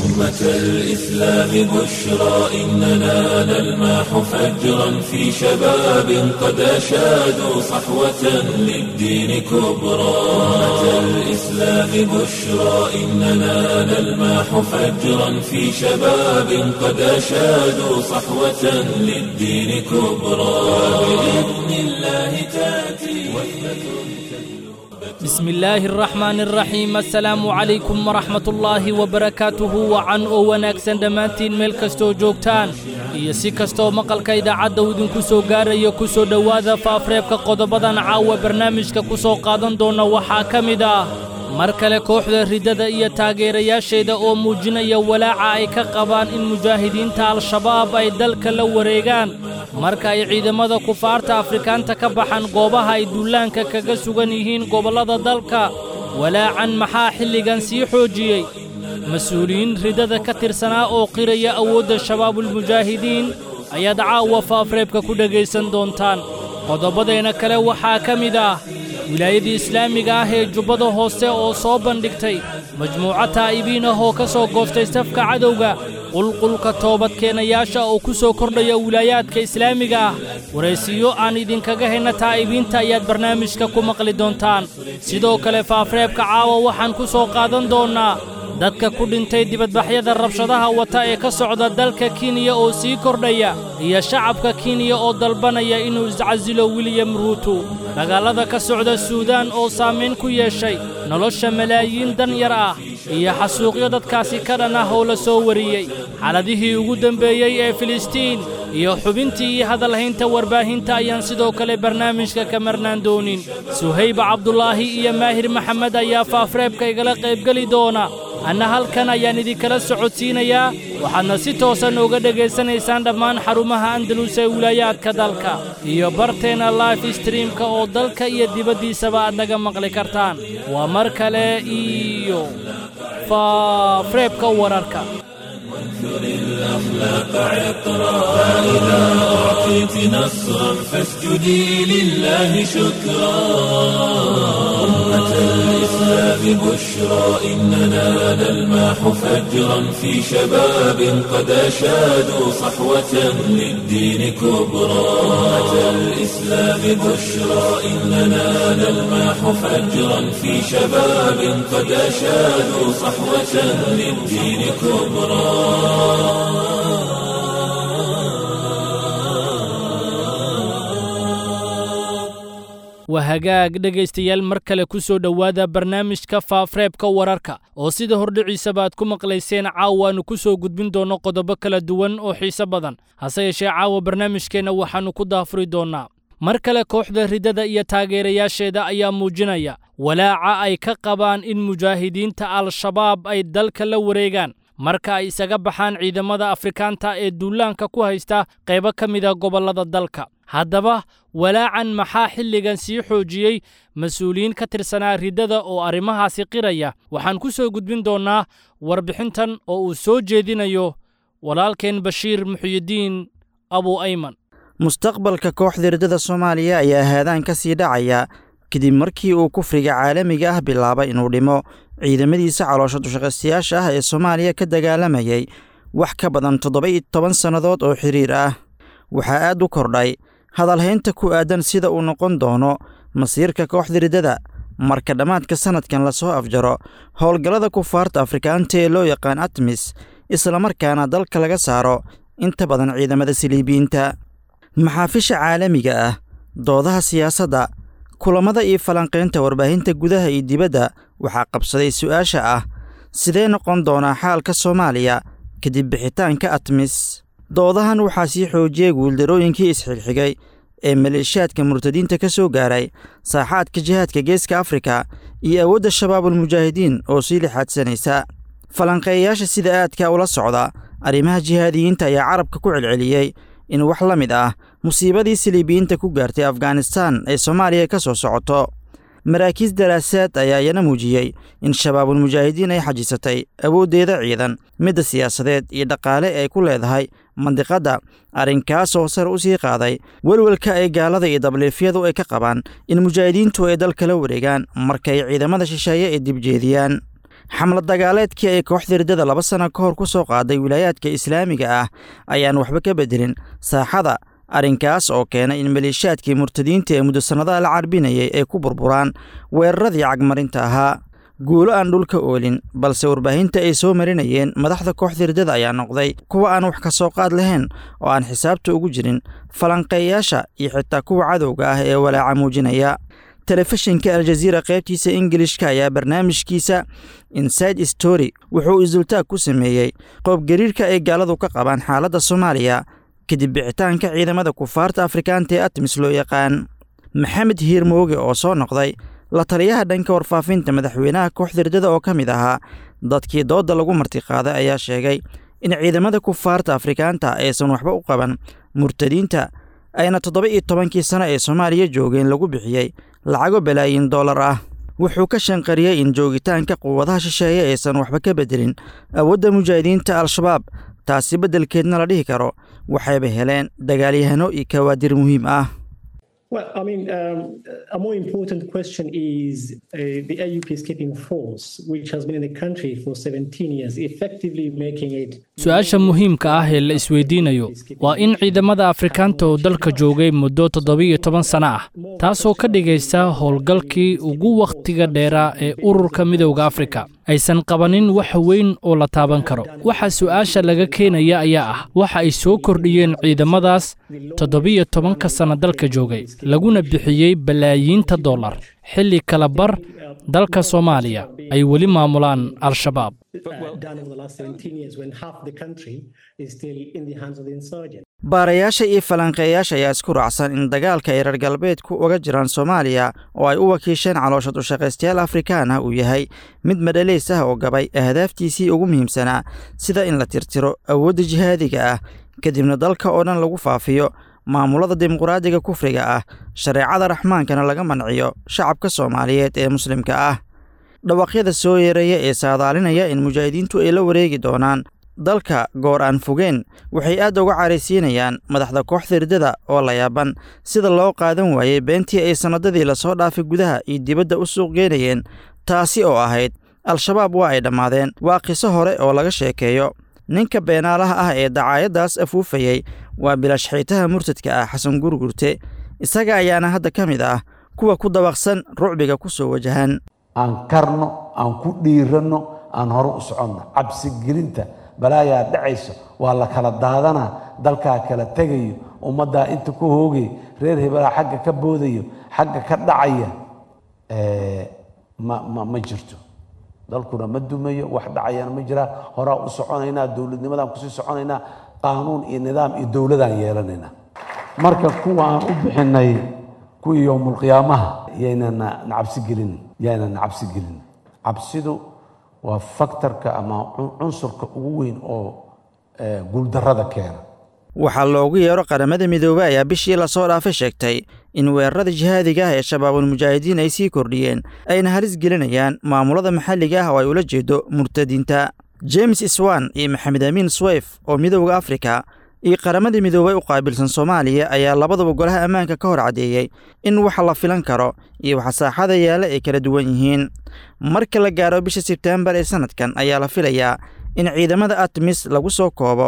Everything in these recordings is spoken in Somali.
أمة الإسلام بشرى إننا نلمح فجرا في شباب قد أشادوا صحوة للدين كبرى أمة الإسلام بشرى إننا نلمح فجرا في شباب قد أشادوا صحوة للدين كبرى بإذن الله تأتي بسم الله الرحمن الرحيم السلام عليكم ورحمة الله وبركاته وعن وناكسن دمانتين ميل كستو جوجتان iyo si kasto maqalka idaacada uu idinku soo gaarayo ku soo dhawaada faafreebka qodobadan caawa barnaamijka ku soo qaadan doona waxa kamid ah mar kale kooxda ridada iyo taageerayaasheeda oo muujinaya walaaca ay ka qabaan in mujaahidiinta al-shabaab ay dalka la wareegaan marka ay ciidamada kufaarta afrikaanta ka baxan goobaha ay duulaanka kaga sugan yihiin gobolada dalka walaacan maxaa xilligan sii xoojiyay mas'uuliyiin ridada ka tirsanaa oo qiraya awoodda shabaabul mujaahidiin ayaad caawa faafreebka ku dhagaysan doontaan qodobadeena kale waxaa ka mid ah wilaayadii islaamiga ah ee jubbada hoose oo soo bandhigtay majmuuco taa'ibiin ah oo ka soo gooftay safka cadowga qulqulka toobadkeenayaasha oo ku soo kordhaya wilaayaadka islaamiga ah waraysiyo aan idinkaga hayna taa'ibiinta ayaad barnaamijka ku maqli doontaan sidoo kale faafreebka caawa waxaan ku soo qaadan doonnaa dadka ku dhintay dibadbaxyada rabshadaha wata ee ka socda dalka Kenya oo sii kordhaya iyo shacabka Kenya oo dalbanaya inuu iscasilo William Ruto dagaalada ka socda Suudaan oo saameyn ku yeeshay nolosha malaayiin danyar ah iyo xasuuqyo dadkaasi ka dhan ah oo la soo wariyay xaaladihii ugu dambeeyay ee Filistiin iyo xubintii hadalhaynta warbaahinta ayaan sidoo kale barnaamijka ka marnaan doonin Suhayb Cabdullaahi iyo Maahir Maxamed ayaa faafreebka igala qaybgali doona anna halkan ayaan idinkala socodsiinayaa waxaadna si toosan uga dhegaysanaysaan dhammaan xarumaha Andalus ee wilaayaadka dalka iyo barteena live streamka oo dalka iyo dibaddiisaba aad naga maqli kartaan waa mar kale iyo faafreebka wararka الأخلاق عطرا فإذا أعطيت نصرا فاسجدي لله شكرا أمة الإسلام بشرى إننا نلمح فجرا في شباب قد أشادوا صحوة للدين كبرى أمة الإسلام بشرى إننا نلمح فجرا في شباب قد أشادوا صحوة للدين كبرى wahagaag dhegaystayaal mar kale ku soo dhawaada barnaamijka faafreebka wararka oo sida hordhiciisa baad ku maqlayseen caawaanu ku soo gudbin doono qodobo kala duwan oo xiiso badan hase yeeshee caawa barnaamijkeena waxaanu ku daafuri doonaa mar kale kooxda ridada iyo taageerayaasheeda ayaa muujinaya walaaca ay ka qabaan in mujaahidiinta al-shabaab ay dalka la wareegaan marka ay isaga baxaan ciidamada afrikaanta ee duulaanka ku haysta qaybo ka mid ah gobolada dalka haddaba walaacan maxaa xilligan sii xoojiyey mas'uuliyiin ka tirsanaa ridada oo arrimahaasi qiraya waxaan ku soo gudbin doonaa warbixintan oo uu soo jeedinayo walaalkeen Bashiir Muxyidiin Abu Ayman mustaqbalka kooxda ridada Soomaaliya ayaa haadaan ka sii dhacaya kadib markii uu kufriga caalamiga ah bilaabay inuu dhimo ciidamadiisa caloosha dushaqaystayaasha ah ee Soomaaliya ka dagaalamayay wax ka badan 17 sanadood oo xiriir ah waxaa aad u kordhay hadalhaynta ku aadan sida uu noqon doono masiirka kooxda ridada marka dhamaadka sanadkan la soo afjaro howlgallada kufaarta afrikaanta ee loo yaqaan ATMIS isla markaana dalka laga saaro inta badan ciidamada siliibiinta maxaafisha caalamiga ah doodaha siyaasadda kulamada iyo falanqaynta warbaahinta gudaha iyo dibadda waxaa qabsaday su'aasha ah sidee noqon doonaa xaalka Soomaaliya kadib bixitaanka ATMIS doodahan waxaa sii xoojiyay guuldarooyinkii isxigxigay ee maleeshiyaadka murtadiinta ka soo gaaray saaxaadka jihaadka geeska Afrika iyo awoodda shabaabul mujaahidiin oo sii lixaadsanaysa falanqeeyaasha sida aadka ula socda arrimaha jihaadiyiinta ayaa carabka ku celceliyey in wax la mid ah musiibadii siliibiyiinta ku gaartay Afghanistan ay Soomaaliya ka soo socoto maraakiis daraasaad ayaa iyana muujiyey in shabaabul mujaahidiin ay xajisatay awooddeeda ciidan midda siyaasadeed iyo dhaqaale ay ku leedahay mandiqadda arrinkaas oo sar u sii qaaday welwelka ay gaalada iyo dabliifyadu ay ka qabaan in mujaahidiintu ay dalka la wareegaan markay ciidamada shisheeye ay dibjeediyaan xamlad dagaaleedkii ay kooxda riddada 2 sano ka hor ku soo qaaday wilaayaadka islaamiga ah ayaan waxba ka bedelin saaxada arrinkaas oo keenay in maleeshiyaadkii murtadiinta ee muddo sannadaha la carbinayay ay ku burburaan weeraradii cagmarinta ahaa guulo aan dhulka oolin balse warbaahinta ay soo marinayeen madaxda kooxda riddada ayaa noqday kuwa aan wax ka soo qaad lahayn oo aan xisaabta ugu jirin falanqeeyaasha iyo xitaa kuwa cadowga ah ee walaaca muujinaya telefishinka aljaziira qaybtiisa ingilishka ayaa barnaamijkiisa inside story wuxuu isdultaag ku sameeyey qoobgariirka ay gaaladu ka qabaan xaaladda soomaaliya kadib bixitaanka ciidamada kufaarta afrikaanta ee atmis loo yaqaan maxamed hiirmooge oo soo noqday la taliyaha dhanka warfaafinta madaxweynaha kooxda riddada oo ka mid ahaa dadkii doodda lagu martiqaaday ayaa sheegay in ciidamada kufaarta afrikaanta aysan waxba u qaban murtadiinta ayna 17 sano ee Soomaaliya joogeen lagu bixiyay lacago balaayin dollar ah wuxuu ka shanqariyay in joogitaanka quwadaha shisheeye aysan waxba ka bedelin awoodda mujaahidiinta al-shabaab taasi bedelkeedna la dhihi karo waxayba heleen dagaalyahano iyo kawaadir muhiim ah. Well, I mean, a more important question is the AU peacekeeping force, which has been in the country for 17 years, effectively making it... Su'aasha muhiimka ah ee la isweydiinayo waa in ciidamada Afrikaanta oo dalka joogay muddo 17 sano ah, taasoo ka dhigaysa howlgalkii ugu waqtiga dheeraa ee ururka midowga Afrika aysan qabanin wax weyn oo la taaban karo. Waxa su'aasha laga keenaya ayaa ah waxa ay soo kordhiyeen ciidamadaas 17 sano dalka joogay laguna bixiyay balaayiinta dollar xilli kala bar dalka Soomaaliya ay wali maamulaan al-shabaab. baarayaasha iyo falanqeeyaasha ayaa isku raacsan in dagaalka ay reer galbeedku uga jiraan Soomaaliya oo ay u wakiisheen caloosha u shaqaystayaal Afrikaan ah uu yahay mid madhaleys ah oo gabay ahdaaftiisii ugu muhiimsanaa sida in la tirtiro awoodda jihaadiga ah kadibna dalka oo dhan lagu faafiyo maamulada dimuqraadiga kufriga ah shareecada raxmaankana laga manciyo shacabka Soomaaliyeed ee muslimka ah dhawaqyada soo yeeraya ee saadaalinaya in mujaahidiintu ay la wareegi doonaan dalka goor aan fogeen waxay aad uga careysiinayaan madaxda kooxda riddada oo la yaaban sida loo qaadan waayay beentii ay sanadadii la soo dhaafay gudaha iyo dibadda u suuq geynayeen taasi oo ahayd al-shabaab waa ay dhammaadeen waa qiso hore oo laga sheekeeyo ninka beenaalaha ah ee dacaayadaas afuufayay waa bilashxaytaha murtadka ah xasan gurgurte isaga ayaana hadda ka mid ah kuwa ku dabaqsan rucbiga ku soo wajahan aan karno aan ku dhiiranno aan hore u soconno cabsi gelinta balaayaa dhacayso waa la kala daadanaa dalkaa kala tegayo ummaddaa inta ku hoogay reer hebelaa xagga ka boodayo xagga ka dhacaya ma jirto dalkuna ma dumayo wax dhacayana ma jiraa horaa u soconaynaa dowladnimadaan kusii soconaynaa qaanuun iyo nidaam iyo dowladaan yeelanaynaa marka kuwa aan u bixinay kuwii yowmulqiyaamaha yaynana cabsi gelin cabsidu waa faktorka ama cunsurka ugu weyn oo guuldarrada keena waxaa loogu yeero qaramada midoobay ayaa bishii la soo dhaafay sheegtay in weerarada jihaadiga ah ee shabaabul mujaahidiin ay sii kordhiyeen ayna halis gelinayaan maamulada maxalliga ah oo ay ula jeedo murtadiinta James Iswan iyo Maxamed Amiin Swayf oo midowga Afrika iyo qaramada midoobay u qaabilsan Soomaaliya ayaa labadaba golaha ammaanka ka hor cadeeyay in waxa la filan karo iyo waxa saaxada yaala ay kala duwan yihiin marka la gaaro bisha September ee sanadkan ayaa la filayaa in ciidamada ATMIS lagu soo koobo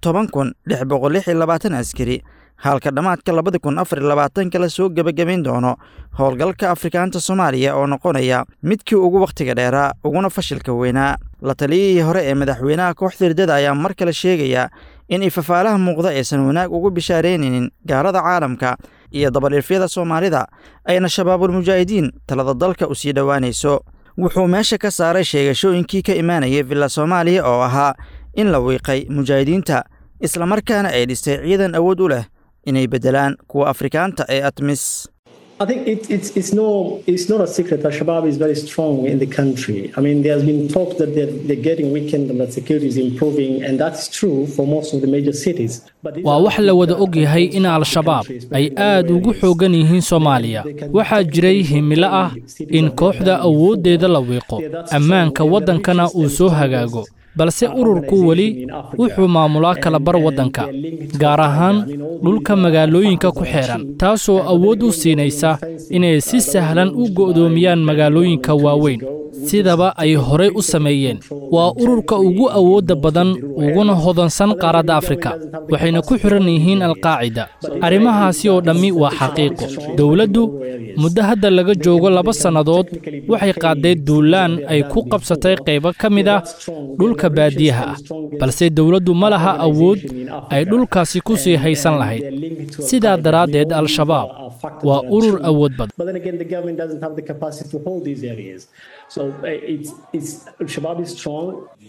10,626 askari halka dhamaadka 2024 la soo gabagabayn doono howlgalka Afrikaanta Soomaaliya oo noqonaya midkii ugu waqtiga dheeraa uguna fashilka weynaa la taliyay hore ee madaxweynaha kooxda riddada ayaa mar kale sheegaya in ifafaalaha muuqda aysan wanaag ugu bishaareenin gaalada caalamka iyo dabadhifyada Soomaalida ayna shabaabul mujaahidiin talada dalka u sii dhawaanayso wuxuu meesha ka saaray sheegashooyinkii ka imaanayay villa Soomaaliya oo ahaa in la wiiqay mujaahidiinta isla markaana ay dhistay ciidan awood u leh inay bedelaan kuwa Afrikaanta ee ATMIS. I think it's not a secret that Shabab is very strong in the country. I mean, there's been talk that they're getting weakened and that security is improving, and that's true for most of the major cities. waa wax la wada og yahay in al-shabaab ay aad ugu xoogan yihiin Soomaaliya waxaa jiray himilo ah in kooxda awoodeeda la wiiqo ammaanka wadankana uu soo hagaago balse ururku wali wuxuu maamulaa kala bar wadanka gaar ahaan dhulka magaalooyinka ku xeeran taasoo awood u siinaysa inay si sahlan u go'doomiyaan magaalooyinka waaweyn sidaba ay horey u sameeyeen. waa ururka ugu awoodda badan uguna hodansan qaaradda Afrika, waxayna ku xiran yihiin Al-Qaacida. arrimahaasi oo dhammi waa xaqiiqo. dowladdu muddo hadda laga joogo 2 sannadood waxay qaaday duulaan ay ku qabsatay qaybo ka mid ah dhulka baadiyaha ah, balse dowladdu ma laha awood ay dhulkaasi ku sii haysan lahayd. sidaa daraaddeed Al-Shabaab waa urur awood badan. But then again, the government doesn't have the capacity to hold these areas. So Al-Shabaab is strong.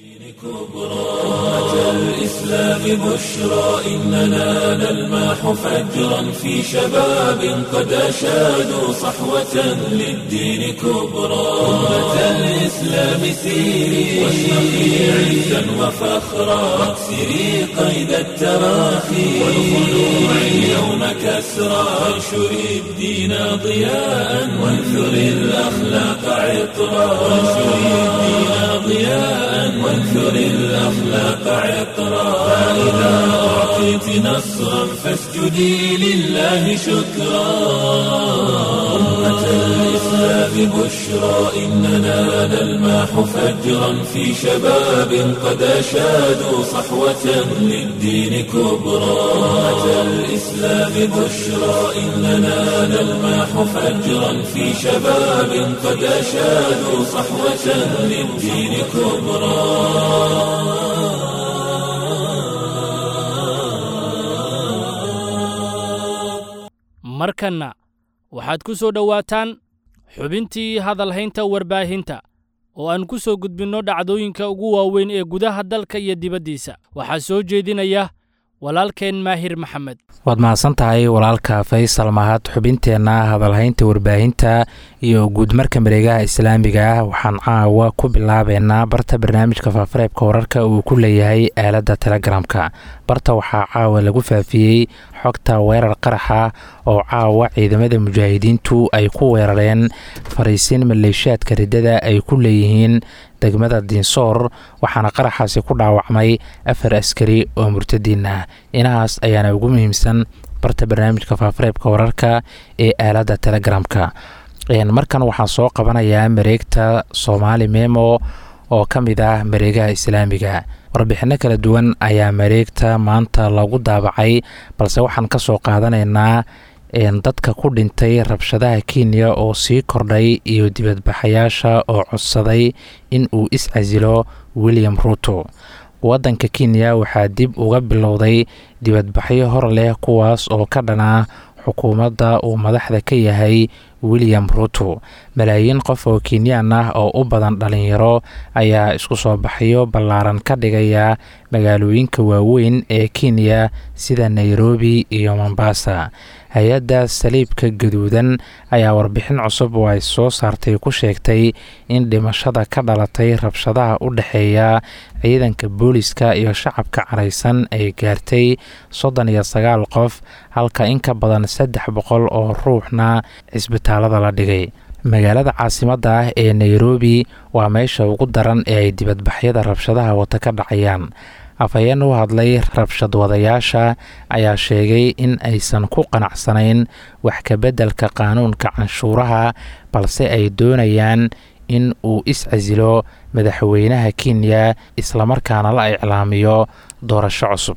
الإسلام بشرى إننا نلمح فجرا في شباب قد أشادوا صحوة للدين كبرى. أمة الإسلام سيري واشرقي عزا وفخرا واكسري قيد التراخي والخلوع اليوم كسرى. وانشري الدين ضياء وانثري الأخلاق عطرا. وانشري الدين ضياء وانثري الأخلاق عطرا. فإذا أعطيت نصرا فاسجدي لله شكرا. أمة الإسلام بشرى إننا نلمح فجرا في شباب قد أشادوا صحوة للدين كبرى. أمة الإسلام بشرى إننا نلمح فجرا في شباب قد أشادوا صحوة للدين كبرى. markanna waxaad ku soo dhowaataan xubintii hadalhaynta warbaahinta oo aan ku soo gudbinno dhacdooyinka ugu waaweyn ee gudaha dalka iyo dibaddiisa. waxaa soo jeedinaya walaalkeen Maahir Maxamed. waad mahadsan tahay walaalka Faysal Mahad. xubinteenna hadalhaynta warbaahinta iyo guudmarka mareegaha islaamiga ah waxaan caawa ku bilaabeynaa barta barnaamijka faafareebka wararka uu ku leeyahay aaladda Telegramka. barta waxaa caawa lagu faafiyey xogta weerar qaraxa oo caawa ciidamada mujaahidiintu ay ku weerareen fariisin maleeshiyaadka riddada ay ku leeyihiin degmada Dinsoor, waxaana qaraxaasi ku dhaawacmay 4 askari oo murtadiin ah. inahaas ayaana ugu muhiimsan barta barnaamijka faafareebka wararka ee aaladda Telegramka. markan waxaan soo qabanayaa mareegta Somali Memo oo ka mid ah mareegaha islaamiga. warbixino kala duwan ayaa mareegta maanta lagu daabacay, balse waxaan ka soo qaadanaynaa dadka ku dhintay rabshadaha Kenya oo sii kordhay iyo dibadbaxayaasha oo codsaday in uu iscasilo William Ruto. waddanka Kenya waxaa dib uga bilowday dibadbaxyo hor leh kuwaas oo ka dhana xukuumadda uu madaxda ka yahay William Ruto. malaayiin qof oo Kenyan ah oo u badan dhalinyaro ayaa isku soo baxyo ballaaran ka dhigaya magaalooyinka waaweyn ee Kenya sida Nairobi iyo Mombasa. hay-adda saliibka gaduudan ayaa warbixin cusub oo ay soo saartay ku sheegtay in dhimashada ka dhalatay rabshadaha u dhexeeya ciidanka booliska iyo shacabka caraysan ay gaartay 39 qof, halka in ka badan 300 oo ruuxna cisbitaalada la dhigay. magaalada caasimadda ah ee Nairobi waa meesha ugu daran ee ay dibadbaxyada rabshadaha wata ka dhacayaan. afhayeen u hadlay rabshad wadayaasha ayaa sheegay in aysan ku qanacsanayn wax ka beddelka qaanuunka canshuuraha, balse ay doonayaan in uu iscasilo madaxweynaha Kenya islamarkaana la iclaamiyo doorasho cusub.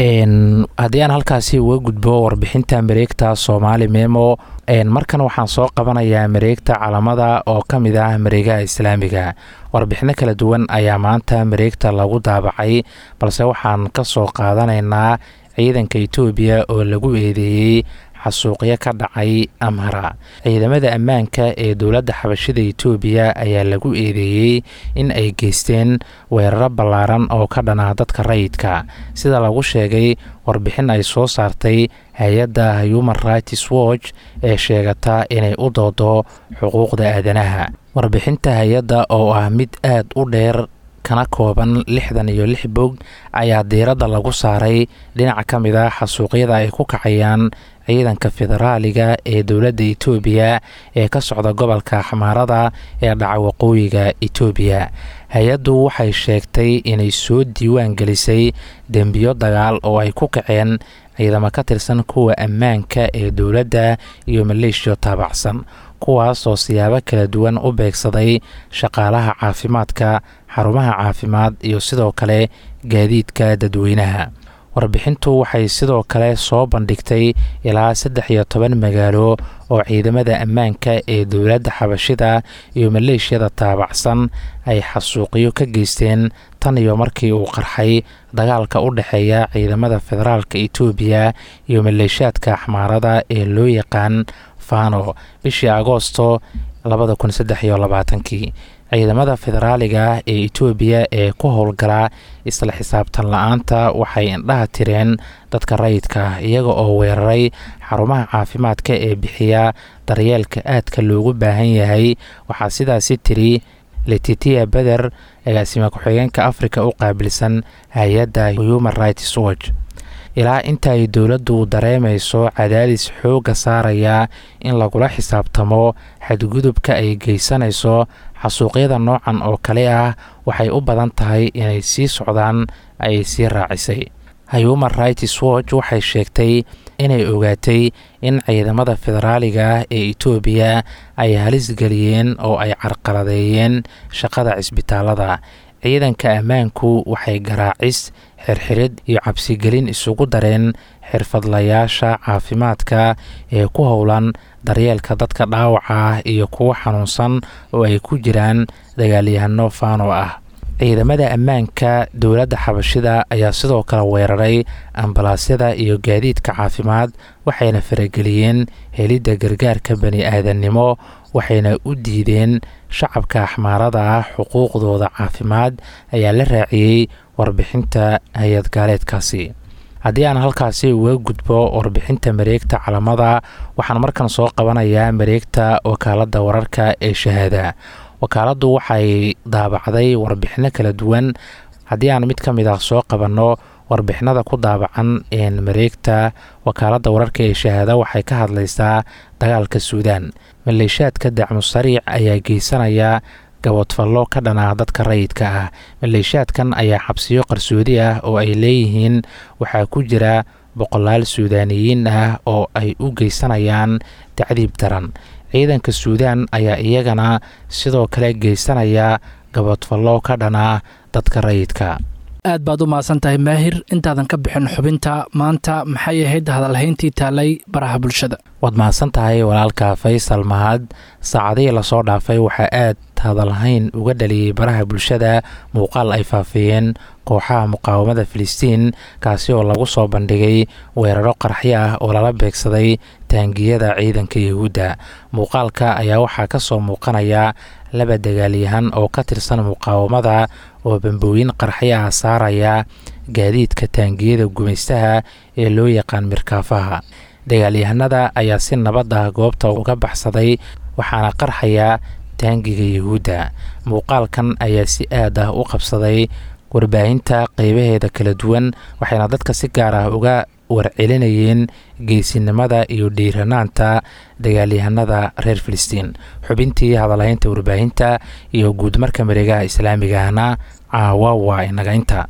haddii aan halkaasi uga gudbo warbixinta mareegta Somali Memo, markan waxaan soo qabanayaa mareegta Calamada oo ka mid ah mareegaha islaamiga. warbixino kala duwan ayaa maanta mareegta lagu daabacay, balse waxaan ka soo qaadanaynaa ciidanka Itoobiya oo lagu eedeeyey xasuuqyo ka dhacay Amhara. ciidamada ammaanka ee dowladda xabashida Itoobiya ayaa lagu eedeeyey in ay geysteen weeraro ballaaran oo ka dhana dadka rayidka, sida lagu sheegay warbixin ay soo saartay hay-adda Human Rights Watch ee sheegata inay u doodo xuquuqda aadanaha. warbixinta hay-adda oo ah mid aad u dheer kana kooban 66 bog ayaa diiradda lagu saaray dhinaca ka mid ah xasuuqyada ay ku kacayaan ciidanka federaaliga ee dowladda Itoobiya ee ka socda gobolka Xamaarada ee dhaca waqooyiga Itoobiya. hay-addu waxay sheegtay inay soo diiwaan gelisay dembiyo dagaal oo ay ku kaceen ciidamo ka tirsan kuwa ammaanka ee dowladda iyo maleeshiyo taabacsan. kuwaas oo siyaabo kala duwan u beegsaday shaqaalaha caafimaadka, xarumaha caafimaad iyo sidoo kale gaadiidka dadweynaha. warbixintu waxay sidoo kale soo bandhigtay ilaa 13 magaalo oo ciidamada ammaanka ee dowladda xabashida iyo maleeshiyada taabacsan ay xasuuqyo ka geysteen tan iyo markii uu qarxay dagaalka u dhexeeya ciidamada federaalka Itoobiya iyo maleeshiyaadka Axmaarada ee loo yaqaan Fano bishii Agoosto 2023. ciidamada federaaliga ee Itoobiya ee ku howlgala isla xisaabtan la'aanta waxay indhaha tireen dadka rayidka iyaga oo weeraray xarumaha caafimaadka ee bixiya daryeelka aadka loogu baahan yahay. waxaa sidaasi tiri Letitia Beder, agaasima ku-xigeenka Afrika u qaabilsan hay'adda Human Rights Watch. ilaa inta ay dowladdu dareemayso cadaadis xooga saaraya in lagula xisaabtamo xadgudubka ay geysanayso, xasuuqyada noocan oo kale ah waxay u badan tahay inay sii socdaan ay sii raacisay. Human Rights Watch waxay sheegtay inay ogaatay in ciidamada federaaliga ee Itoobiya ay halis geliyeen oo ay carqaladeeyeen shaqada cisbitaalada. ciidanka ammaanku waxay garaacis, xirxirid iyo cabsigelin isugu dareen xirfadlayaasha caafimaadka ee ku howlan daryeelka dadka dhaawaca ah iyo kuwa xanuunsan oo ay ku jiraan dagaalyahano Fano ah. ciidamada ammaanka dowladda xabashida ayaa sidoo kale weeraray ambalaasyada iyo gaadiidka caafimaad, waxayna farageliyeen helidda gargaarka bani'aadamnimo, waxayna u diideen shacabka Axmaarada ah xuquuqdooda caafimaad, ayaa la raaciyey warbixinta hay-ad gaaleedkaasi. haddii aan halkaasi uga gudbo warbixinta mareegta calamada, waxaan markan soo qabanayaa mareegta wakaaladda wararka ee Shahaada. wakaaladdu waxay daabacday warbixino kala duwan. haddii aan mid ka mid ah soo qabanno warbixinada ku daabacan mareegta wakaaladda wararka ee Shahaada, waxay ka hadlaysaa dagaalka Suudaan. maleeshiyaadka dacmo sariic ayaa geysanaya gabadfallo ka dhana dadka rayidka ah. maleeshiyaadkan ayaa xabsiyo qarsoodi ah oo ay leeyihiin waxaa ku jira boqolaal Suudaaniyiin ah oo ay u geysanayaan tacdiib daran. ciidanka Suudaan ayaa iyagana sidoo kale geysanaya gabadfallo ka dhana dadka rayidka. aad baad u mahadsantahay Maahir. intaadan ka bixin xubinta maanta, maxay ahayd hadalhayntii taalay baraha bulshada? waad mahadsantahay walaalka Faysal Mahad. saacadihii lasoo dhaafay waxaa aad hadalhayn uga dhaliyey baraha bulshada muuqaal ay faafiyeen kooxaha muqaawamada Filistiin, kaasi oo lagu soo bandhigay weeraro qarxyo ah oo lala beegsaday taangiyada ciidanka Yahuudda. muuqaalka ayaa waxaa ka soo muuqanaya laba dagaalyahan oo ka tirsan muqaawamada oo bambooyin qarxyo ah saaraya gaadiidka taangiyada gumaystaha ee loo yaqaan mirkaafaha. dagaalyahanada ayaa si nabad ah goobta uga baxsaday, waxaana qarxaya taangiga Yahuudda. muuqaalkan ayaa si aad ah u qabsaday warbaahinta qaybaheeda kala duwan, waxayna dadka si gaar ah uga warcelinayeen geesinimada iyo dhiiranaanta dagaalyahanada reer Filistiin. xubintii hadalhaynta warbaahinta iyo guudmarka mareegaha islaamigahna caawa waa inaga inta.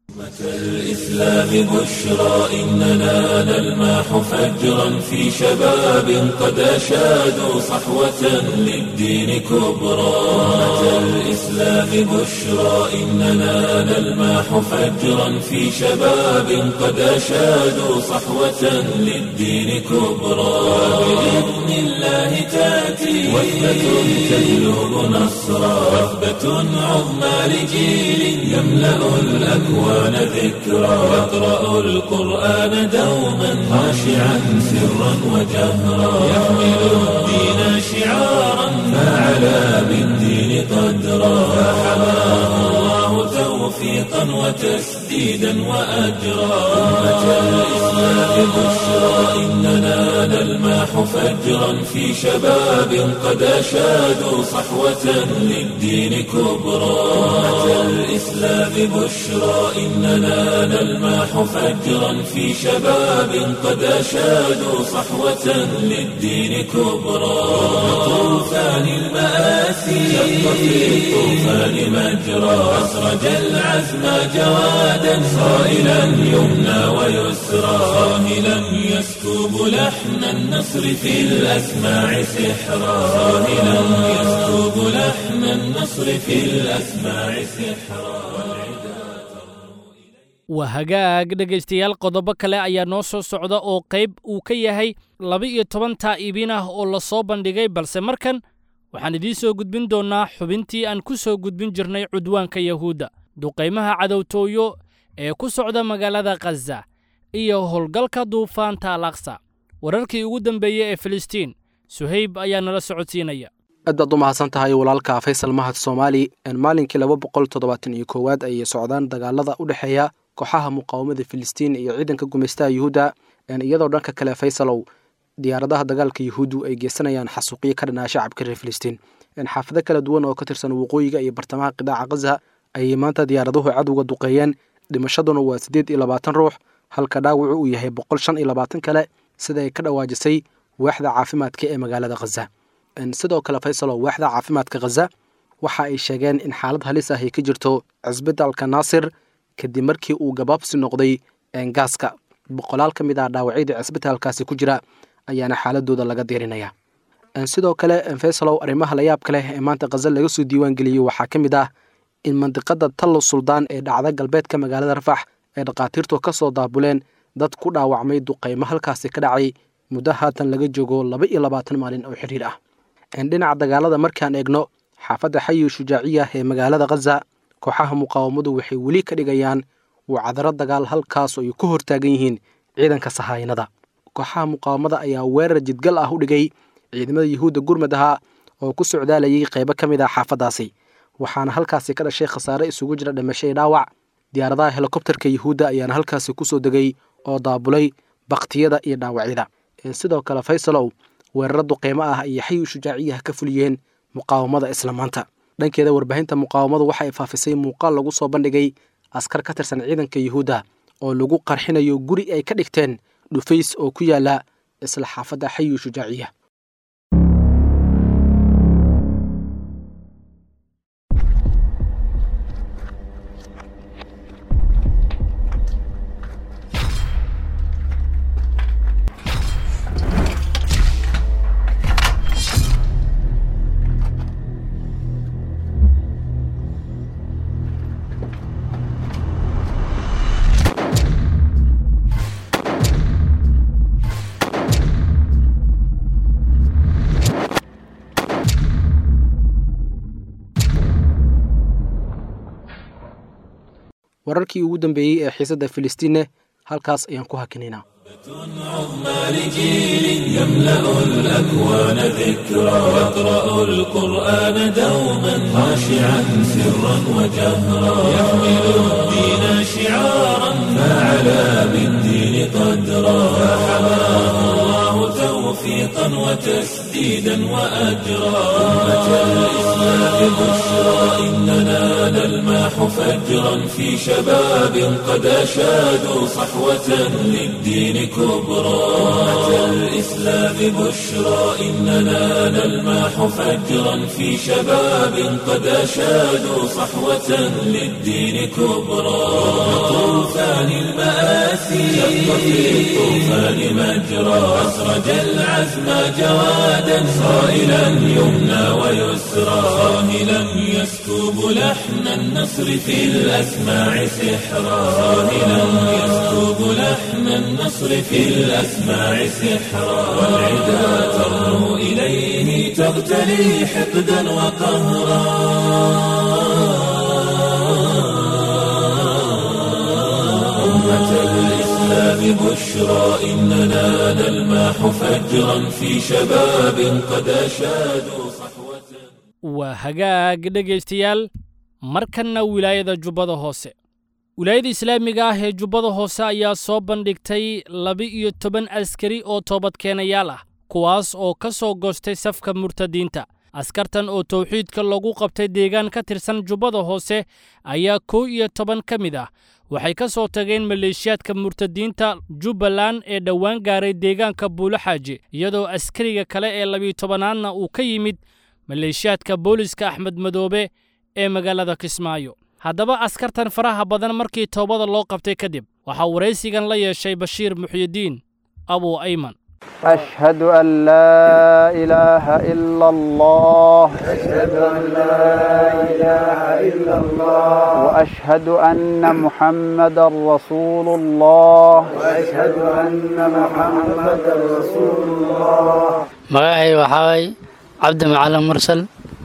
الإسلام بشرى إننا نلمح فجرا في شباب قد أشادوا صحوة للدين كبرى. الإسلام بشرى إننا نلمح فجرا في شباب قد أشادوا صحوة للدين كبرى. بإذن الله تأتي وثبة تهلب نصرا، وثبة عظمى لجيل يملأ الأكوان ذكرى. يقرأ القرآن دوما خاشعا سرا وجهرا، يحمل الدين شعارا فعلى بالدين قدرا. فحماه الله توفيقا وتسديدا وأجرا. أمة الإسلام بشرى إننا نلمح فجرا في شباب قد أشادوا صحوة للدين كبرى. أمة الإسلام بشرى إننا نلمح فجرا في شباب قد أشادوا صحوة للدين كبرى. طوفان المآسي شق في الطوفان مجرى، أسرج العزم جوادا صائلا يمنى ويسرى صاهلا يسكب لحن النصر في الأسماع سحرا صاهلا يسكب لحن النصر في الأسماع سحرا wahagaag dhegaystayaal qodobo kale ayaa noo soo socda oo qayb uu ka yahay 12 taa'ibiin ah oo la soo bandhigay balse markan waxaan idiin soo gudbin doonaa xubintii aan ku soo gudbin jirnay cudwaanka yahuudda duqaymaha cadowtooyo ee ku socda magaalada Gaza iyo howlgalka duufaanta Al-Aqsa wararkii ugu dambeeyay ee Filistiin Suhayb ayaa nala socodsiinaya aad baad u mahadsan tahay walaalka Faysal Mahad Soomaali maalinkii 271 ay socdaan dagaalada u dhaxeeya kooxaha muqaawamada Filistiin iyo ciidanka gumeystaha Yahuuda iyadoo dhanka kale Faysalow diyaaradaha dagaalka Yahuudu ay geysanayaan xasuuqiyo ka dhanaa shacabka reer Filistiin xaafado kala duwan oo ka tirsan waqooyiga iyo bartamaha qidaaca Gaza ay maanta diyaaraduhu cadowga duqeeyeen dhimashaduna waa 28 ruux halka dhaawacu uu yahay 125 kale sida ay ka dhawaajisay waaxda caafimaadka ee magaalada Gaza sidoo kale Faysalow waaxda caafimaadka Gaza waxa ay sheegeen in xaalad halis ah ay ka jirto cisbitaalka Naasir kadib markii uu gabaabsi noqday gaaska boqolaal ka mid ah dhaawacyada cisbitaalkaasi ku jira ayaana xaaladooda laga diirinaya sidoo kale Faysalow arrimaha la yaab kale ee maanta Gaza laga soo diiwaan geliyay waxaa ka mid ah in mandiqada Tallo Suldaan ee dhacda galbeedka magaalada Rafax ee dhaqaatiirtu ka soo daabuleen dad ku dhaawacmay duqeymo halkaasi ka dhacay muddo haatan laga joogo 22 maalin oo xiriir ah dhinaca dagaalada markaan eegno xaafadda Xayi Shujaaciya ee magaalada Gaza kooxaha muqaawamadu waxay weli ka dhigayaan wacdaro dagaal halkaas oo ay ku hortaagan yihiin ciidanka sahaynada kooxaha muqaawamada ayaa weerar jidgal ah u dhigay ciidamada Yahuuda gurmadaha oo ku socdaalayay qaybo ka mid ah xaafadaasi waxaana halkaasi ka dhashay khasaare isugu jira dhimasho iyo dhaawac diyaaradaha helikobtarka Yahuuda ayaana halkaasi ku soo degay oo daabulay baqtiyada iyo dhaawacyada sidoo kale Faysalow weerarada qiimo ah ay Xayi Shujaaciyaha ka fuliyeen muqaawamada islaamaanta dhankeeda warbaahinta muqaawamadu waxa ay faafisay muuqaal lagu soo bandhigay askar ka tirsan ciidanka Yahuuda oo lagu qarxinayo guri ay ka dhigteen dhufays oo ku yaala isla xaafadda Xayi Shujaaciya wararkii ugu dambeeyay ee xiisadda Filistiin halkaas ayaan ku hakinaynaa عظمى لجيل يملأ الأكوان ذكرى يقرأ القرآن دوما خاشعا سرا وجهرا يحمل الدين شعارا فعلى بالدين قدرا فحماه الله توفيقا وتسديدا وأجرا أمة الإسلام بشرى إننا نلمح فجرا في شباب قد أشادوا صحوة للدين كبرى أمة الإسلام بشرى إننا نلمح فجرا في شباب قد أشادوا صحوة للدين كبرى طوفان المآسي شق في الطوفان مجرى أسرج العزم جوادا صائلا يمنى ويسرى صاهلا يسكب لحن النصر في الأسماع سحرا صاهلا يسكب لحن النصر في الأسماع سحرا والعدا ترنو إليه تغتلي حقدا وقهرا أمة الإسلام بشرى إننا نلمح فجرا في شباب قد أشادوا صحوة وهجاج dhegaystayaal markanna wilaayada Jubbada Hoose wilaayada Islaamiga ah ee Jubbada Hoose ayaa soo bandhigtay 12 askari oo toobadkeenayaal ah kuwaas oo ka soo goostay safka murtadiinta askartan oo tawxiidka lagu qabtay deegaan ka tirsan Jubbada Hoose ayaa 11 ka mid ah waxay ka soo tageen maleeshiyaadka murtadiinta Jubbaland ee dhawaan gaaray deegaanka Buulaxaaji iyadoo askariga kale ee 12aadna uu ka yimid maleeshiyaadka booliska Axmed Madoobe ee magaalada Kismaayo haddaba askartan faraha badan markii toobada loo qabtay kadib waxaa waraysigan la yeeshay Bashiir Muxyidiin Abu Ayman. أشهد أن لا إله إلا الله أشهد أن لا إله إلا الله وأشهد أن محمد رسول الله وأشهد أن محمد رسول الله magacay waxaa cabdi macalin mursal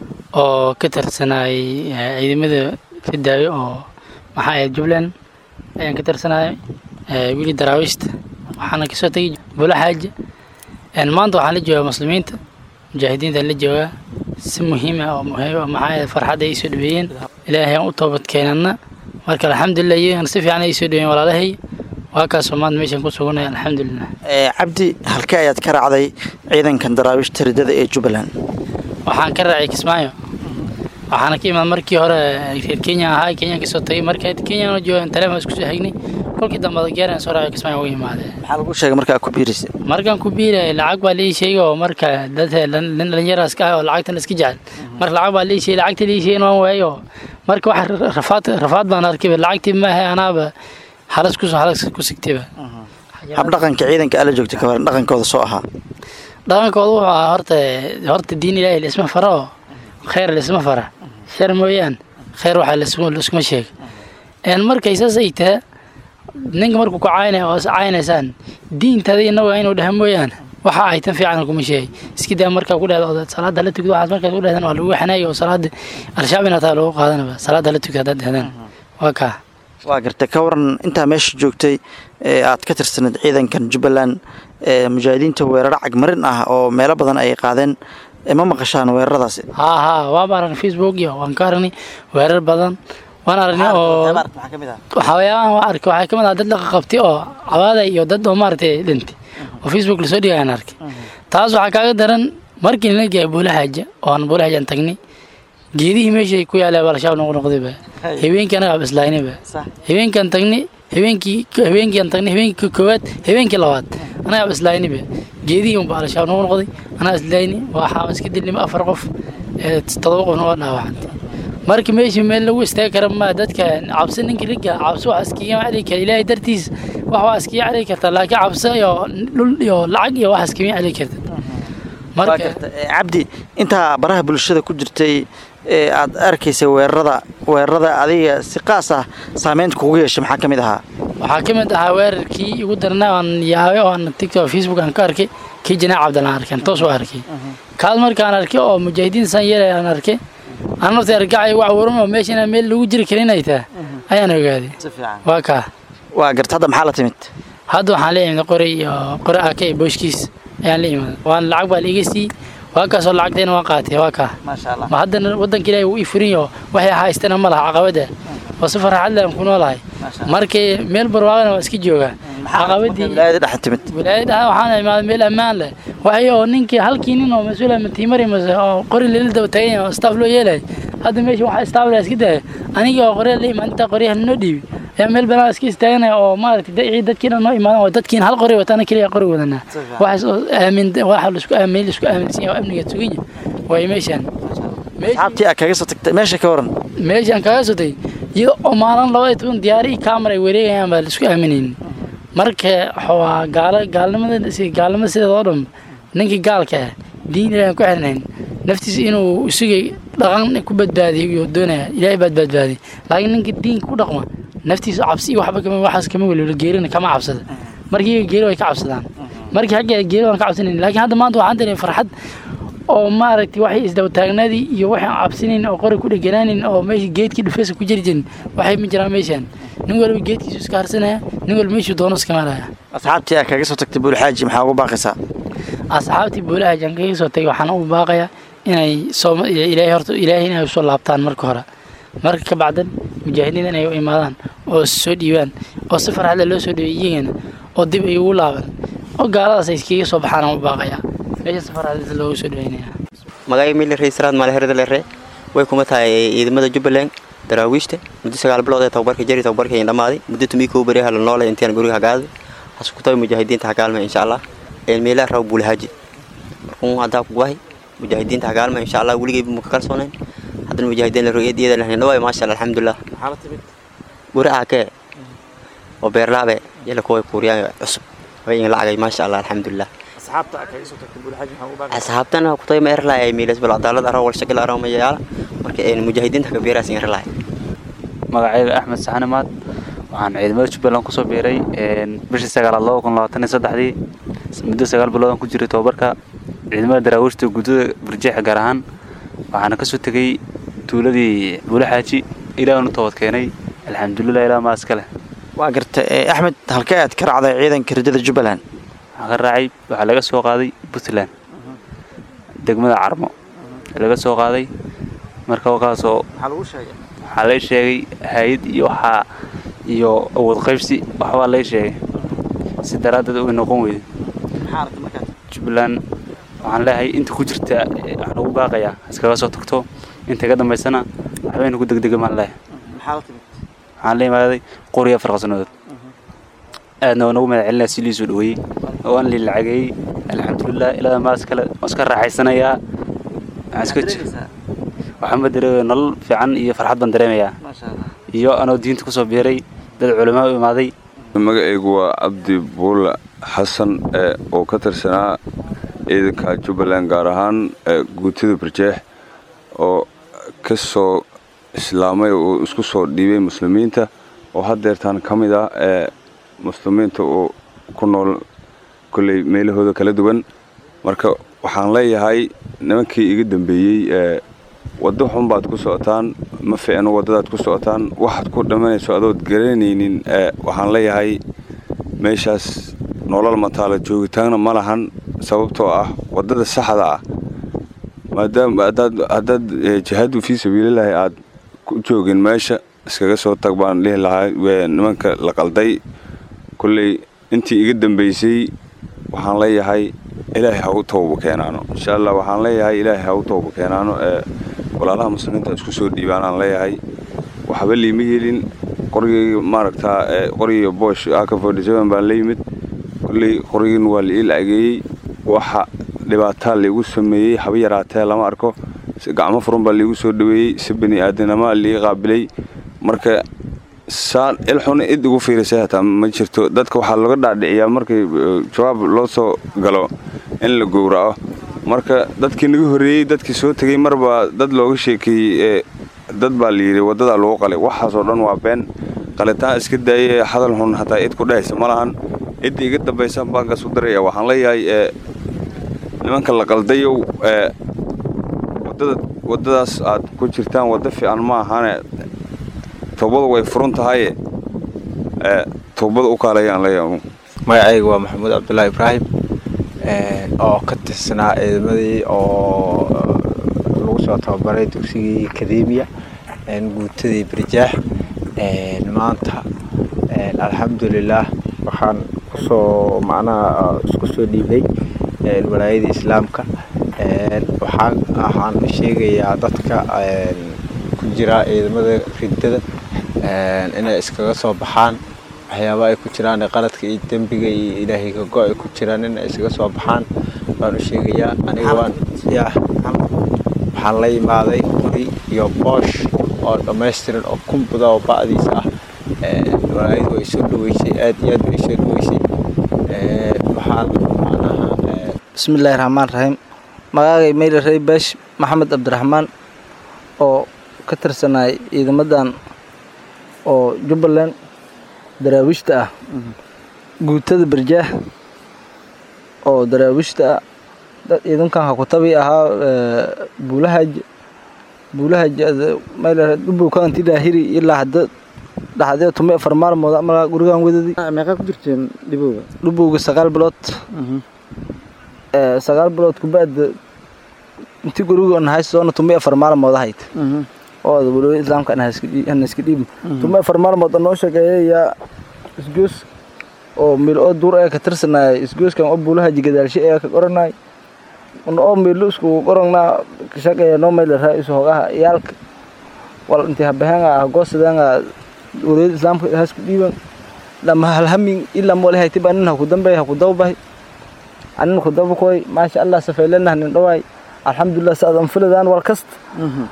oo ka tirsanay ciidamada fidaayo oo maxaa Jubbaland ayaan ka tirsanay wili daraawiishta waxaana ka soo tagay Buulaxaaji maanta waxaan la joogaa muslimiinta mujaahidiinta la joogaa si muhiim ah oo maxaa farxad ay soo dhaweeyeen ilaahay aan u toobad keenana marka alxamdulillah iyagana si fiican ay soo dhaweeyeen walaalahay waa kaas maanta meeshan ku suganay alxamdulillah. cabdi halkee ayaad ka raacday ciidankan daraawiishta ridada ee Jubbaland? waxaan ka raacay Kismaayo waxaana ka imaan markii hore reer Kenya ahaa Kenya ka soo tagay markii Kenya oo joogan telefoon isku soo hagnay kolkii dambe gaaraan soo raacay Kismaayo u yimaadeen. maxaa lagu sheegay markaa ku biirisay? markaan ku biiray lacag baa la sheegay oo marka dadka dhalinyarada iska oo lacagtan iska jecel marka lacag baa la sheegay lacagta la sheegay waan waayo marka wax rafaad baan arkay lacagtii ma ahay anaaba halas ku sigtayba. hab dhaqanka ciidanka ala joogtay ka waran dhaqankooda soo ahaa? dhaqankooda wuxuu ahaa horta diin ilaahay la isma faro khayr la isma fara shar mooyaan khayr waxa la isma sheeg markay saasaytaa ninka markuu ku caaynayo oo caaynaysan diintada inaga inuu dhahay mooyaan waxa ay tan fiican kuma sheegay iska daa marka ku dhaado salaada la tugdo waxa marka ku dhaadaan waa lagu xanaayay oo salaada al-shaabina taa lagu qaadanaba salaada la tugdo dadaan waa ka waa gartay ka waran inta meesha joogtay aad ka tirsanad ciidankan Jubbaland mujaahidiinta weerar cagmarin ah oo meelo badan ay qaadeen ma maqashaan weeraradaas? waa baaran Facebook iyo waan ka aragnay weerar badan waan aragnay oo waxyaabaan waa arkay waxa kamid ah dad la qabtay oo cawaada iyo dad oo maartay dhintay oo Facebook la soo dhigayaan arkay taas waxa kaaga daran markii la geeyay Buulaxaaji oo aan Buulaxaaji tagnay geedihii meeshay ku yaalay balshaab noqdayba habeenkii anaga islaynayba habeenkan tagnay habeenkii tagnay habeenkii koowaad habeenkii labaad anaga islaynayba geedihii un balshaab noqday anaga islaynay waxa iska dilnay 4 qof 7 qof oo dhaawacantay markii meeshii meel lagu istaagi karo ma dadka cabsi ninka riga cabsi wax iskiga cali kara ilaahay dartiis wax iskiga cali karta laakiin cabsi iyo dhul iyo lacag iyo wax iskiga cali karta marka cabdi inta baraha bulshada ku jirtay aad arkaysay weerarada adiga si qaas ah saameynta kugu yeeshay maxaa kamid ahaa? waxaa kamid ahaa weerarkii ugu darnaa aan yaabay oo aan TikTok Facebook aan ka arkay kii Janaac Cabdallah arkay toos oo arkay kaal markaan arkay oo mujaahidiin san yeelay aan arkay أنا نفسي أرجع وأورم وماشي أنا ميل لو جري كلينا يتا أنا قاعد واقع وقرت هذا محل تمت هذا حاليا من قرية كي بوشكيس يعني وأنا لعب على إيجسي واقع صار لعبتين واقعتي واقع ما شاء الله ما هذا ودن كلا ويفرينه وهي هاي استنا ملها عقبته وصفر حلا نكون والله مركي ميل برواقنا واسكي جوجا عقبتي ولاية ده حتمت ولاية ده وحنا ما ميل أمان له وهي نينك هالكينين ومسؤول من تيمري قري الليل ده وتاين استافلو يله هذا ماشي واحد استافل اسكده أنا جا قري اللي ما أنت قري هالندي يا ميل بنا اسكي استانا أو ما عدد كنا نوع ما عدد كين هالقري وتانا كلي قري ودنا واحد من واحد لسكو أمين لسكو أمين سيا وأمنية سوية وهي ماشان عبتي أكاجسة ماشي كورن ماشان كاجسة يو أمانان لو يتون دياري كاميرا وريه يا مال لسكو أمينين marka waa gaalnimada sida oo dhan ninka gaalka diin ilaahay ku xirnayn naftiisa inuu isugay dhaqan ku badbaadiyo iyo doonaya ilaahay badbaadi laakiin ninka diin ku dhaqma naftiisa cabsi waxba kama weli geerina kama cabsada markii geeri way ka cabsadaan markii xagga geeri waan ka cabsanayn laakiin hadda maanta waxaan dareemay farxad oo maaragtay waxay isdaw taagnaadii iyo waxaan cabsanayn oo qori ku dhaganaanin oo meesha geedkii dhufeesa ku jirjin waxay ma jiraan meeshan nin walba geedkiisa iska harsanaya nin walba meeshu doono iska maraya asxaabtii kaga soo tagtay Buulaxaaji maxaa ugu baaqaysaa? asxaabtii Buulaxaaji aan kaga soo tagay waxaan u baaqayaa inay ilaahay horta ilaahay inay soo laabtaan marka hore marka ka bacdan mujaahidiin inay u imaadaan oo soo dhiibaan oo si farxad leh loo soo dhiibiyeen oo dib ay ugu laaban oo gaaladaas ay iskaga soo baxaan u baaqayaa meesha si farxad leh loo soo dhiibinaya magay meel reesraad maalherada leere way kuma tahay ciidamada Jubbaland daraawiishta muddo 9 bilood ee tababarka jari tababarka ay dhamaaday muddo tumiko bari hal noole intaan guriga hagaad hasku tahay mujaahidiinta hagaalma insha Allah ee meelaha raw Buulaxaaji markuu hada ku wahay mujaahidiinta hagaalma insha Allah waligeey ma ka kalsooneen hada haddana mujaahidiin la rogay iyada lahna way maasha Allah alxamdulillah buraake oo beerlaabe yala kuwa kuuriyaan cusub way in lacagay maasha Allah alxamdulillah asxaabta ka soo tagtay bulxaji waxa u baahan asxaabtana ku tay meer laay miilas bal cadaalad ara wal shaqo ara ma yaala marka ay mujaahidiinta ka beeraysan yar laay magacayga Axmed Saxanaad waxaan ciidamada Jubbaland ku soo beeray bishii 2023 muddo 9 bilood ku jiray tababarka ciidamada daraawiishta gudaha Barjeex gaar ahaan waxaan ka soo tagay tuuladii bulxaji ilaa uu toobad keenay alxamdulillah ilaa ma iskale waa gartay Axmed halkee aad ka raacday ciidanka ridada Jubbaland waxaan raacay waxa laga soo qaaday Puntland degmada Carmo laga soo qaaday marka wakaas oo waxa la sheegay hay'ad iyo awood qaybsi waxa la sheegay si daraadad uu noqon weeyay Jubbaland waxaan leeyahay inta ku jirta waxaan ugu baaqayaa iskaga soo tagto inta ka dambeysana waxaan ku degdeg ma leeyahay waxaan leeyahay qoriya farqasanood aadna nagu madaxilna si liisu dhaway oo aan lilacagay alxamdulillah ilaa ma iska raaxaysanaya waxaan dareemay nolol fiican iyo farxad baan dareemayaa iyo anoo diinta ku soo beeray dad culimo u imaaday magacaygu waa Cabdi Buula Xasan oo ka tirsanaa ciidanka Jubbaland gaar ahaan guutida Barjeex oo ka soo islaamay oo isku soo dhiibay muslimiinta oo hadeertaan kamid ah muslimiinta oo ku nool kulay meelahooda kala duwan marka waxaan leeyahay nimankii iga dambeeyay wado xun baad ku socotaan ma fiicno wadadaad ku socotaan waxaad ku dhamanayso adood garanaynin waxaan leeyahay meeshaas nolol mataala joogitaanna ma lahan sababtoo ah wadada saxda ah maadaama haddaad jihaadu fi sabiilillah aad ku joogin meesha iskaga soo tag baan dhihi lahaa nimanka la qalday kulay intii iga dambeysay waxaan leeyahay ilaahay ha u toobo keenaano insha Allah waxaan leeyahay ilaahay ha u toobo keenaano walaalaha muslimiinta isku soo dhiibaan aan leeyahay waxba liima yeelin qoriga maaragta qoriga Bosch AK47 baan leeyimid kulay qorigin waa la ilaageeyay waxa dhibaato lagu sameeyay haba yaraatee lama arko gacmo furan baa lagu soo dhaweeyay si bani aadanama li qaabilay marka saan ilxun id ugu fiirisay hata ma jirto dadka waxa laga dhaadhiciyaa markay jawaab loo soo galo in la gowraco marka dadkii naga horeeyay dadkii soo tagay marba dad looga sheekay dad baa liiray wadada loo qalay waxaas oo dhan waa been qalitaan iska daayay hadal xun hata id ku dhaysa malahan id iga dambaysan baan ka soo daray waxaan leeyahay nimanka la qaldayo wadadaas aad ku jirtaan wada fiican ma ahane toobadu way furan tahay toobadu u kaalayaan leeyahay magacaygu waa Maxamuud Cabdullaahi Ibraahim oo ka tirsanaa ciidamadii oo lagu soo tababaray dugsigii Akademiya guutadii Barjeex maanta alxamdulillah waxaan kusoo isku soo dhiibay walaayada islaamka waxaan sheegayaa dadka ku jira ciidamada ridada inay iskaga soo baxaan waxyaabo ay ku jiraan qaladka iyo dambiga iyo ilaahay ka go'ay ku jiraan inay iskaga soo baxaan baan u sheegayaa aniga waxaan la imaaday qori iyo Bosch oo dhameystiran oo kumbuda oo baadiisa ah walaayadu way soo dhaweysay aad iyo aad way soo dhaweysay waxaan bismillaahir rahmaanir rahiim magacayga Meyl Raybash Maxamed Abdiraxmaan oo ka tirsanay ciidamadan oo Jubbaland daraawiishta ah guutada Barjeex oo daraawiishta ciidankan ha ku tabi ahaa buulahaj Meyl Dubukan Tidaahiri ilaa hadda dhaxdeed tumay farmaalmooda ama gurigan wadadii meeqa ku jirteen Dubuga 9 bilood 9 bilood ku baad intii gurigan haysto tumay farmaalmooda hayd oo dawladda islaamka aan iska dhiib tumay farmaalmooda noo shaqeeyay isgoos oo meel oo duur ay ka tirsanay isgooskan oo buulahaj gadaalshay ay ka qoranay oo meel isku qorana ka shaqeeyo noo meel raaisu hogaha yaalka wal intii habahan goosadana dawladda islaamka haas ku dhiiban lama halhamin illa ma leeyahay tibaanna ku dambeeyo ku dawbay anna ku dawbay ma sha Allah safeelana nin dhawaay alxamdulillah saadan filadan wal kast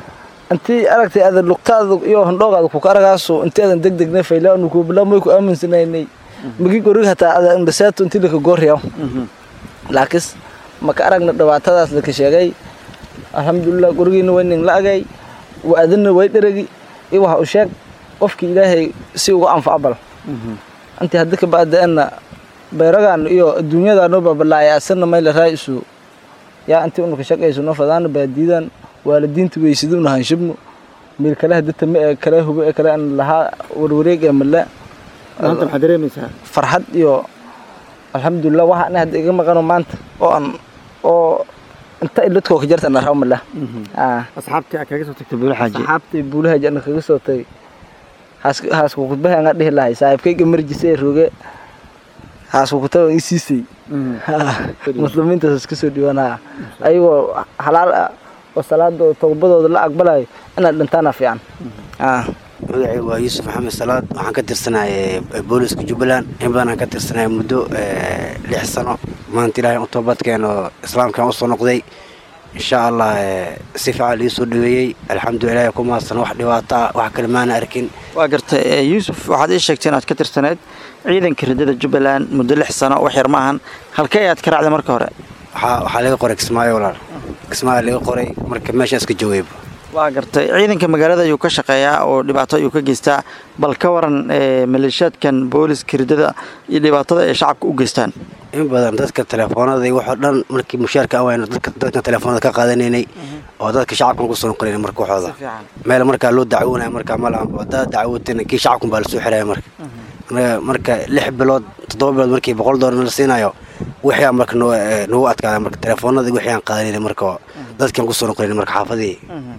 intii aragtay aad luqtaada iyo handhoogaada ku aragaaso intii aad degdegna fayla anu ku bilaamay ku aaminsanaynay magi guriga hataa aad indhasaato intii la ka gooriyo laakiin ma ka aragna dhawaatadaas la ka sheegay alxamdulillah gurigiina waynin la agay waadina way dheregi iyo waxa uu sheeg qofkii ilaahay si uga anfacbal intii hadda ka baadana bayragan iyo adduunyada noo babalaaya asana meel raaisu yaa intii uu ka shaqeyso noo fadaan baadiidan waalidiintu way siduna hanshibno meel kale hadda ma kale hubo kale an laha warwareeg amala maanta waxa dareemaysaa farxad iyo alxamdulillah waxa aan hadda iga maqano maanta oo inta iladko ka jirta na raamala asxaabtii kaga soo tagtay buulahaji asxaabtii buulahaji ana kaga soo tagay haas ku khudbaha aan dhihi lahay saaxiibkayga marjisay rooge haas ku taw isiisay muslimiinta iska soo diiwanaa ayagoo halaal oo salaado toobadooda la aqbalay inaad dhintaana fiican magacaygu waa yuusuf maxamed salaad waxaan ka tirsanahay booliska jubbaland in badan aan ka tirsanahay muddo 6 sano maanta ilaahay u toobadkeeno islaamkan u soo noqday insha allah si fiican lii soo dhaweeyey alxamdulilah ku maasan wax dhibaato ah wax kale maana arkin waa gartay yuusuf waxaad ii sheegtay inaad ka tirsaneed ciidanka ridada jubbaland muddo 6 sano wax yar maahan halkee aad ka raacday marka hore waxaa laga qoray kismaayo walaal kismaayo laga qoray marka meeshaas ka jawaabo waa gartay ciidanka magaalada ayuu ka shaqeeyaa oo dhibaato ayuu ka geystaa bal ka waran maleeshiyaadkan booliska ridada iyo dhibaatada ay shacabka u geystaan in badan dadka telefoonada iyo waxa dhan markii mushaarka awayno dadka telefoonada ka qaadanaynay oo dadka shacabka ku soo qoraynay marka waxooda meel marka loo dacwoonay marka malaha dacwootina kii shacabku baa la soo xiray marka 6 bilood 7 bilood markii $100 la siinayo wixii marka noo adkaada marka telefoonada wixii aan qaadanaynay marka dadkan ku soo qoraynay marka xaafadii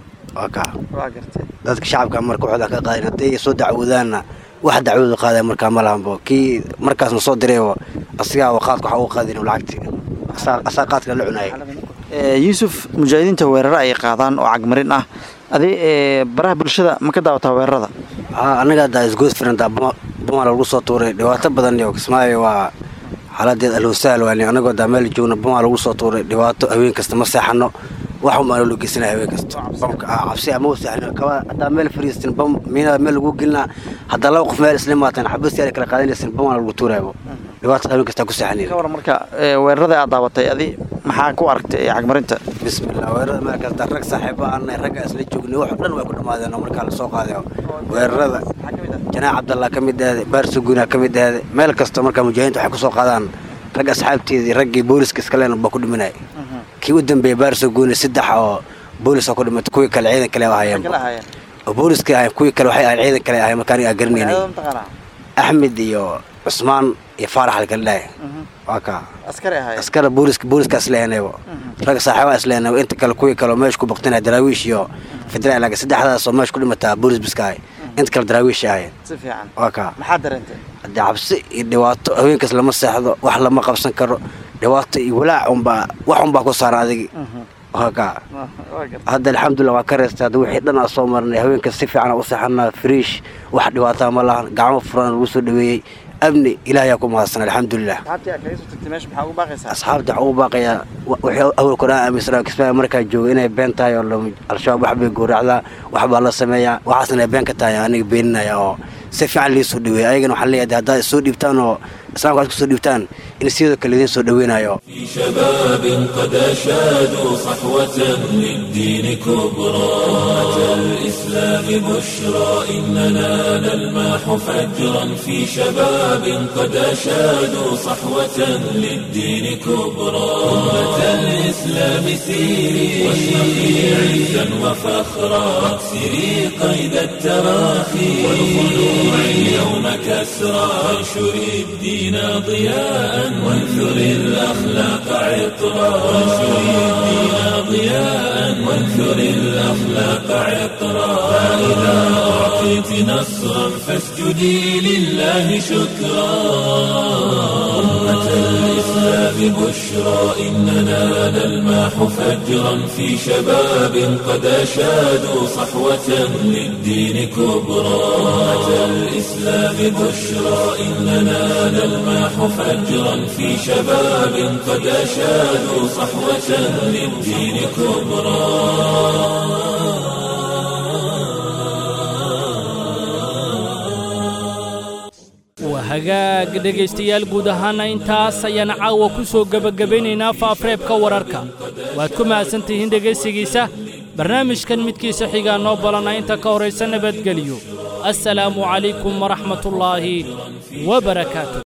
dadka shacabka marka waxooda ka qaadin haday soo dacwoodaan wax dacwooda qaaday marka malaha kii markaas soo diray asiga waqaadku waxa uu qaadin lacagti asaaqaadka la cunay yuusuf mujaahidiinta weeraro ay qaadaan oo cagmarin ah adii baraha bulshada ma ka daawataa weerarada anaga daa isgoos firanta bama lagu soo tuuray dhibaato badan iyo kismaayo waa xaladeed aloosaal waa anaga daa meel joogna bama lagu soo tuuray dhibaato haween kasta ma seexano waxa ma loo geysana haween kasta cabsi ama seexano kaba daa meel fariistin bam meena meel lagu gelna hada loo qof meel islaamaatan xabas yar kala qaadanaysan bama lagu tuuraybo dhibaato haween kasta ku seexanay ka waran marka weerarada aad daawatay adii maxaa ku aragtay cagmarinta bismillah weerarada marka rag saaxiibo aan rag isla joognay wax dhan way ku dhamaadeen marka la soo qaaday weerarada janaa Cabdallah kamid ah Barsuguna kamid ah meel kasta marka mujaahidiintu waxay ku soo qaadaan rag asxaabteedii raggii booliska iska leen ba ku dhimanay kii u dambeeyay Barsuguna 3 oo boolis ku dhimatay kuwii kale ciidan kale ahaayeen oo booliska ay kuwii kale waxay ciidan kale ahaayeen markaan ay garaneynay Ahmed iyo Usman iyo Faarax al-Galay waka askar booliska asleenayba rag saaxiibo asleenay inta kale kuwii kale meesh ku baqtana daraawiish iyo federal laga saddexdaas oo meesh ku dhimata boolis biskaay inta kale daraawiish ay si fiican waka maxaa dareentay cabsi iyo dhibaato haweenkaas lama seexdo wax lama qabsan karo dhibaato iyo walaac wax ku saaran adig waka hadda alxamdulillah waa ka reestay wixii dhan soo marnay haweenkaas si fiican u saxana fresh wax dhibaato ma lahan gacmo furan ugu soo dhaweeyay أبني إلهي أكون مهصن الحمد لله. أصحابتي حقوق باقية أول كنا مصر كسبة أمريكا جوينا بين تاي ولا الشباب حبي يقول على وحب الله سمايا وحسنا بين كتاي يعني بيننا يا سيف على سودوي أيقن وحلي هذا السودي بتانو السلام عليكم سودي بتان إن سيدو كلين سودوينا يا. في شباب قد أشادوا صحوة للدين كبرى أتى الإسلام بشرى إننا نلمح فجرا في شباب قد أشادوا صحوة للدين كبرى أمة الإسلام سيري واشرقي عزا وفخرا واكسري قيد التراخي والخلوع اليوم كسرى وانشري الدين ضياء وانثري الأخلاق عطرا وانشري الدين ضياء وانثري الأخلاق عطرا فإذا أعطيت نصرا فاسجدي لله شكرا أمة الإسلام بشرى إننا نلمح فجرا في شباب قد أشادوا صحوة للدين كبرى أمة الإسلام بشرى إننا نلمح فجرا في شباب قد أشادوا صحوة للدين كبرى وهجاج دقيستيال جودهانا انتاس ayaan caawa ku soo gabagabaynaynaa faafareebka wararka waad ku mahadsantihiin dhegaysigiisa barnaamijkan midkiisa xiga noo balana inta ka horeysa nabadgeliyo assalaamu calaykum waraxmatullaahi wabarakaatuh